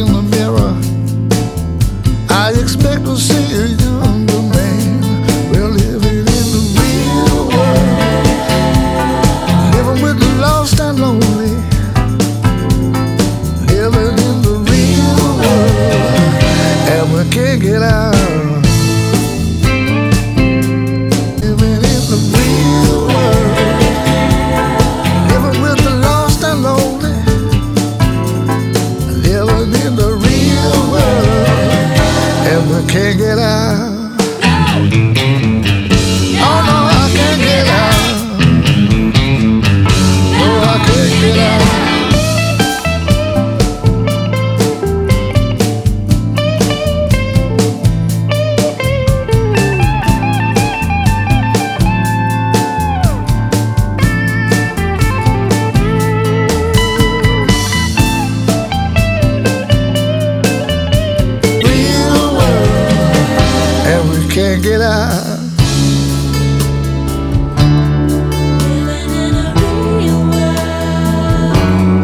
in the mirror, I expect to see a younger man. We're living in the real world, living with the lost and lonely, living in the real world, and we can't get out. Living in the real world, living with the lost and lonely, living in the real world, and we can't get out. Oh no, I can't get out. No, I can't get out. Can't get out. Living in a real world.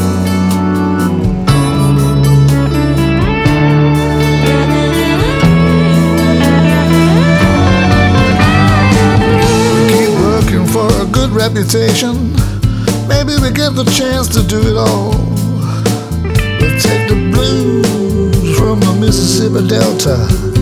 Living in a real world. We keep working for a good reputation. Maybe we get the chance to do it all. We'll take the blues from the Mississippi Delta